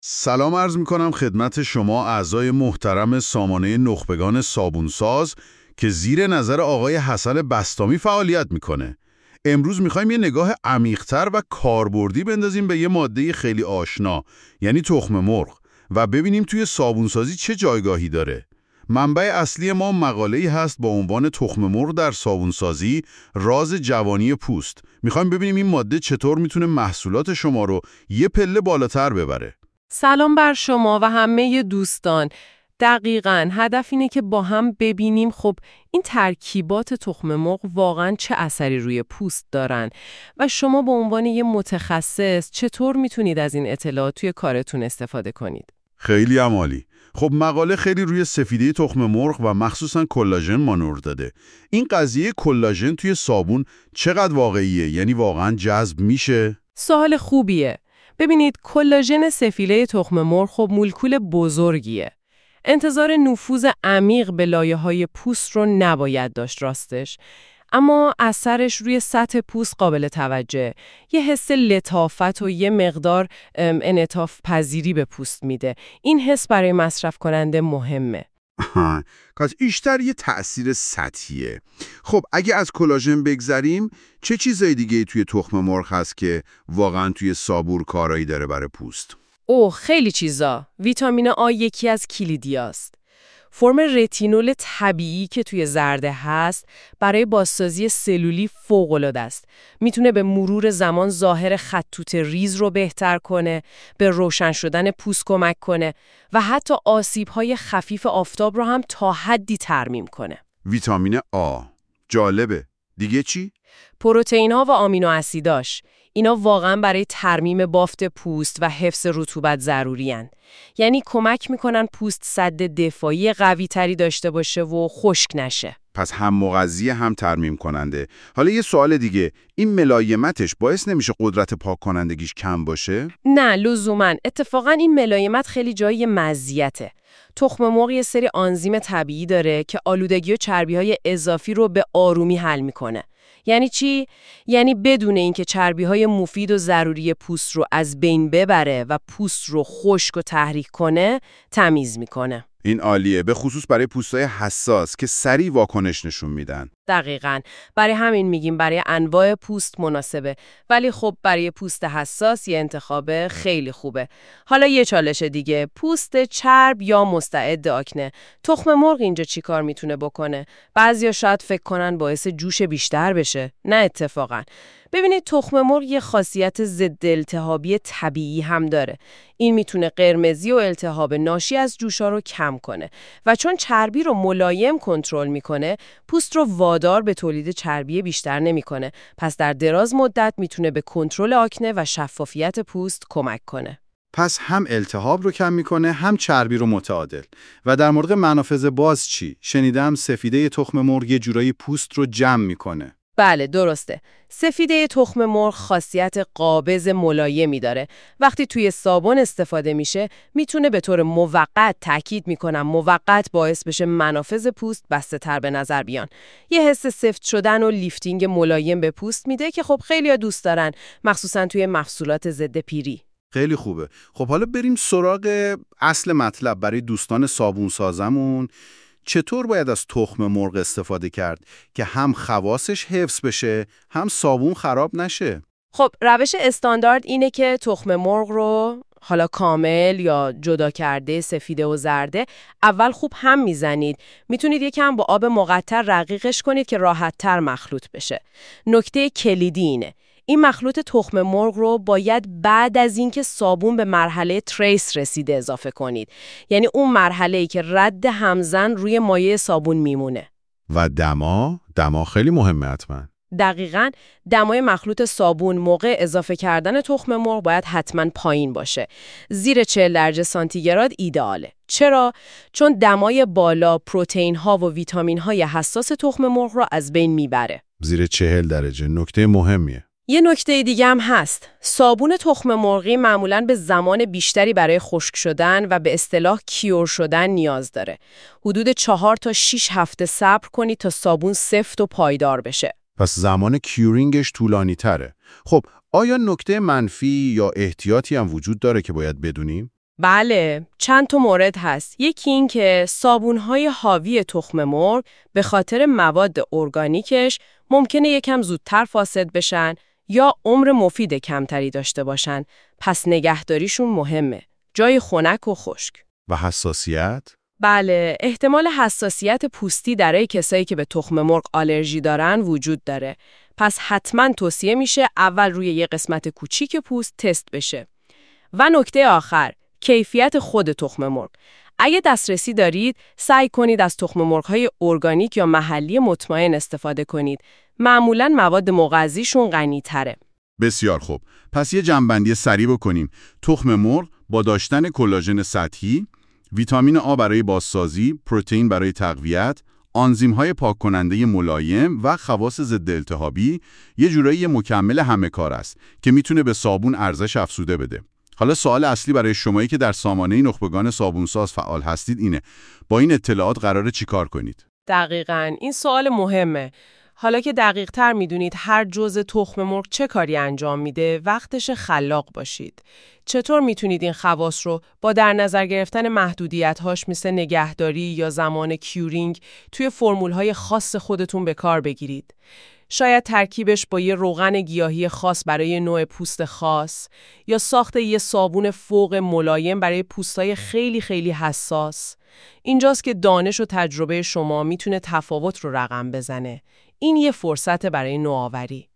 سلام عرض می‌کنم خدمت شما اعضای محترم سامانه نخبگان صابونساز که زیر نظر آقای حسن بسطامی فعالیت میکنه. امروز میخوایم یه نگاه عمیق‌تر و کاربردی بندازیم به یه ماده خیلی آشنا، یعنی تخم مرغ، و ببینیم توی صابونسازی چه جایگاهی داره. منبع اصلی ما مقاله‌ای هست با عنوان تخم مرغ در صابونسازی، راز جوانی پوست. میخوایم ببینیم این ماده چطور میتونه محصولات شما رو یه پله بالاتر ببره. سلام بر شما و همه دوستان. دقیقاً هدف اینه که با هم ببینیم خب این ترکیبات تخم مرغ واقعاً چه اثری روی پوست دارن و شما به عنوان یه متخصص چطور میتونید از این اطلاعات توی کارتون استفاده کنید. خیلی عالی. خب مقاله خیلی روی سفیده تخم مرغ و مخصوصاً کلاژن مانور داده. این قضیه کلاژن توی صابون چقدر واقعیه؟ یعنی واقعاً جذب میشه؟ سوال خوبیه. ببینید کلاژن سفیده تخم مرغ خب مولکول بزرگیه. انتظار نفوذ عمیق به لایه‌های پوست رو نباید داشت راستش. اما اثرش روی سطح پوست قابل توجه. یه حس لطافت و یه مقدار انعطاف پذیری به پوست میده. این حس برای مصرف کننده مهمه. کاش بیشتر یه تأثیر سطحیه. خب اگه از کلاژن بگذریم، چه چیزای دیگه توی تخم مرغ هست که واقعا توی صابون کارایی داره برای پوست؟ خیلی چیزا. ویتامین آ یکی از کلیدیاست. فرم رتینول طبیعی که توی زرده هست برای بازسازی سلولی فوق‌العاده است. میتونه به مرور زمان ظاهر خطوط ریز رو بهتر کنه، به روشن شدن پوست کمک کنه و حتی آسیب‌های خفیف آفتاب رو هم تا حدی ترمیم کنه. ویتامین آ. جالبه. دیگه چی؟ پروتئین‌ها و آمینو اسیداش. اینا واقعا برای ترمیم بافت پوست و حفظ رطوبت ضروری هن. یعنی کمک میکنن پوست سد دفاعی قوی تری داشته باشه و خشک نشه. پس هم مغذیه هم ترمیم کننده. حالا یه سوال دیگه، این ملایمتش باعث نمیشه قدرت پاک کنندگیش کم باشه؟ نه لزوماً. اتفاقاً این ملایمت خیلی جای مزیته. تخم مرغ یه سری آنزیم طبیعی داره که آلودگی و چربی‌های اضافی رو به آرومی حل میکنه. یعنی چی؟ یعنی بدون اینکه چربی‌های مفید و ضروری پوست رو از بین ببره و پوست رو خشک و تحریک کنه، تمیز میکنه. این عالیه، به خصوص برای پوستای حساس که سریع واکنش نشون میدن. دقیقاً. برای همین میگیم برای انواع پوست مناسبه، ولی خب برای پوست حساس یه انتخاب خیلی خوبه. حالا یه چالش دیگه، پوست چرب یا مستعد آکنه. تخم مرغ اینجا چی کار میتونه بکنه؟ بعضیا شاید فکر کنن باعث جوش بیشتر بشه. نه اتفاقاً. ببینید تخم مرغ یه خاصیت ضد التهابی طبیعی هم داره. این میتونه قرمزی و التهاب ناشی از جوشا رو کم کنه و چون چربی رو ملایم کنترل میکنه، پوست رو وادار به تولید چربی بیشتر نمیکنه. پس در دراز مدت میتونه به کنترل آکنه و شفافیت پوست کمک کنه. پس هم التهاب رو کم میکنه، هم چربی رو متعادل. و در مورد منافذ باز چی؟ شنیدم سفیده تخم مرغ یه جورایی پوست رو جمع میکنه. بله درسته. سفیده تخم مرغ خاصیت قابض ملایمی داره. وقتی توی صابون استفاده میشه میتونه به طور موقت، تاکید میکنم موقت، باعث بشه منافذ پوست بسته تر به نظر بیان. یه حس سفت شدن و لیفتینگ ملایم به پوست میده که خب خیلی‌ها دوست دارن، مخصوصا توی محصولات ضد پیری. خیلی خوبه. خب حالا بریم سراغ اصل مطلب. برای دوستان صابون سازمون چطور باید از تخم مرغ استفاده کرد که هم خواصش حفظ بشه، هم صابون خراب نشه؟ خب روش استاندارد اینه که تخم مرغ رو حالا کامل یا جدا کرده سفیده و زرده اول خوب هم میزنید. میتونید یکم با آب مقطر رقیقش کنید که راحت‌تر مخلوط بشه. نکته کلیدی اینه، این مخلوط تخم مرغ رو باید بعد از اینکه صابون به مرحله تریس رسیده اضافه کنید. یعنی اون مرحله‌ای که رد همزن روی مایع صابون میمونه. و دما خیلی مهمه حتما. دقیقاً. دمای مخلوط صابون موقع اضافه کردن تخم مرغ باید حتما پایین باشه. زیر 40 درجه سانتیگراد ایدئاله. چرا؟ چون دمای بالا پروتئین ها و ویتامین های حساس تخم مرغ رو از بین میبره. زیر 40 درجه نکته مهمیه. یه نکته دیگه هم هست. صابون تخم مرغی معمولاً به زمان بیشتری برای خشک شدن و به اصطلاح کیور شدن نیاز داره. حدود 4 تا 6 هفته صبر کنید تا صابون سفت و پایدار بشه. پس زمان کیورینگش طولانی تره. خب آیا نکته منفی یا احتیاطی هم وجود داره که باید بدونیم؟ بله، چند تا مورد هست. یکی این که صابون‌های حاوی تخم مرغ به خاطر مواد ارگانیکش ممکنه یکم زودتر فاسد بشن یا عمر مفید کمتری داشته باشن. پس نگهداریشون مهمه. جای خنک و خشک. و حساسیت؟ بله، احتمال حساسیت پوستی برای کسایی که به تخم مرغ آلرژی دارن وجود داره. پس حتما توصیه میشه اول روی یه قسمت کوچیک پوست تست بشه. و نکته آخر، کیفیت خود تخم مرغ. اگه دسترسی دارید، سعی کنید از تخم مرغ‌های ارگانیک یا محلی مطمئن استفاده کنید. معمولاً مواد مغذیشون غنی‌تره. بسیار خوب. پس یه جمع‌بندی سریع بکنیم. تخم مرغ با داشتن کلاژن سطحی، ویتامین آ برای بازسازی، پروتئین برای تقویت، آنزیم‌های پاک‌کننده ملایم و خواص ضد التهابی یه جورایی مکمل همه کار است که میتونه به صابون ارزش افزوده بده. حالا سوال اصلی برای شمایی که در سامانه نخبگان صابونساز فعال هستید اینه: با این اطلاعات قراره چیکار کنید؟ دقیقاً، این سوال مهمه. حالا که دقیق تر میدونید هر جزء تخم مرغ چه کاری انجام میده، وقتش خلاق باشید. چطور میتونید این خواص رو با در نظر گرفتن محدودیت‌هاش مثل نگهداری یا زمان کیورینگ توی فرمول‌های خاص خودتون به کار بگیرید؟ شاید ترکیبش با یه روغن گیاهی خاص برای نوع پوست خاص یا ساخت یه صابون فوق ملایم برای پوستای خیلی خیلی حساس. اینجاست که دانش و تجربه شما میتونه تفاوت رو رقم بزنه. این یه فرصت برای نوآوری.